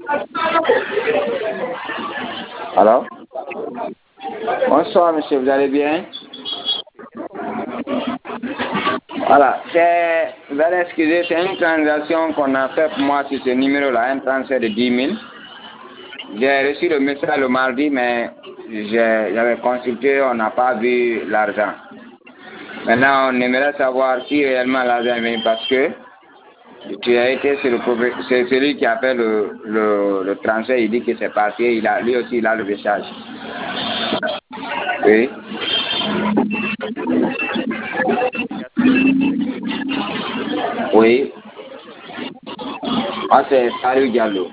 Alors? Bonsoir, monsieur, vous allez bien? Voilà, vous allez excuser, c'est une transaction qu'on a fait pour moi sur ce numéro-là, un transfert de 10 000. J'ai reçu le message le mardi, mais j'avais consulté, on n'a pas vu l'argent. Maintenant, on aimerait savoir si réellement l'argent est venu parce que tu as été sur c'est celui qui a fait le transfert, il dit que c'est parti, lui aussi il a le message. Oui. Oui. Ah, c'est Salut Diallo.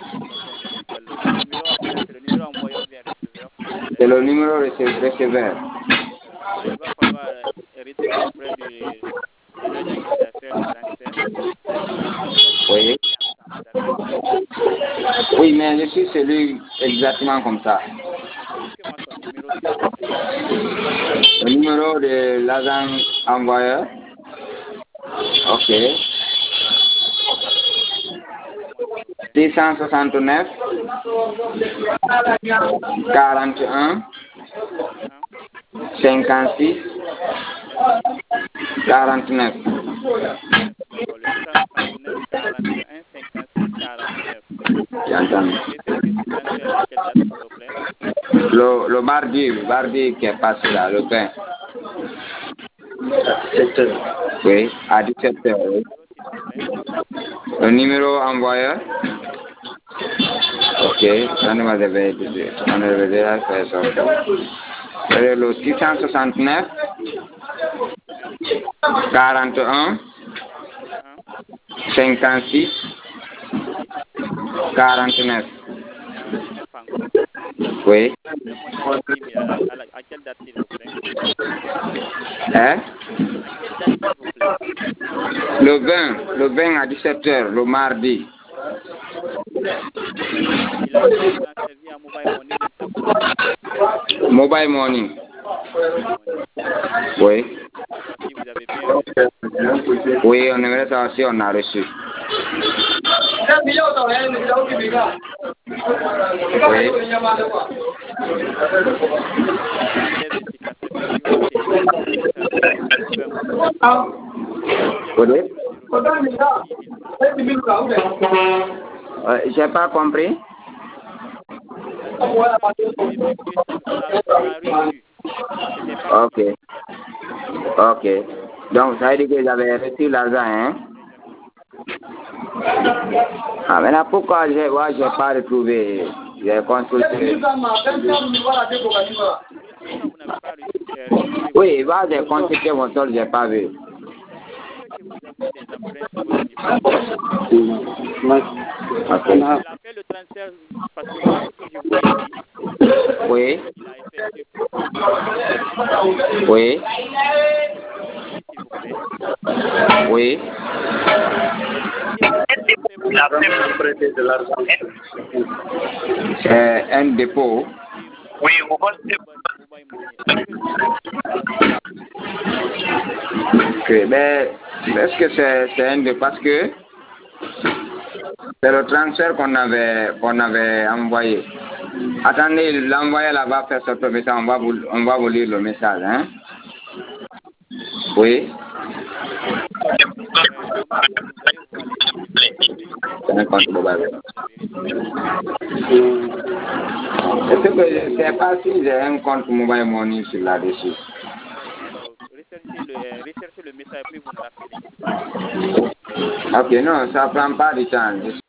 C'est le numéro receveur. Il va falloir retourner auprès de l'agent qui a fait le transfert. Oui. Oui, mais je suis celui exactement comme ça. Le numéro de l'agent envoyeur. Ok. 669 41 56 49. Le mardi qui est passé là, le 20. 17h. Oui, à 17h. Oui. Le numéro envoyeur. Ok, on devait déjà faire ça. Le 669 41 56 49. Oui. À quelle date, s'il vous plaît? Hein? Le 20 à 17h, le mardi. Il a servi à Mobile Money. Oui. Si vous avez bien reçu. Oui, on aimerait savoir si on a reçu. Oui. J'ai pas compris. Ok. Ok. Donc, ça veut dire que j'avais reçu l'argent, hein? Ah, maintenant, pourquoi j'ai pas retrouvé? J'ai consulté. Oui, j'ai consulté mon sol, j'ai pas vu. Okay. Il a fait le transfert parce que moi, ce que je vois ici, oui. Il a effectué. Oui. S'il vous plaît. Oui. C'est un dépôt. Oui, vous Ok, mais est-ce que c'est un dépôt parce que c'est le transfert qu'on avait envoyé. Attendez, l'envoyé là-bas faire ce message, on va vous lire le message, hein? Oui. C'est un compte mobile. Est-ce que je ne sais pas si j'ai un compte mobile money sur là-dessus? Alors, recherchez le message puis vous nous rappelez. Ok, non, ça ne prend pas du temps.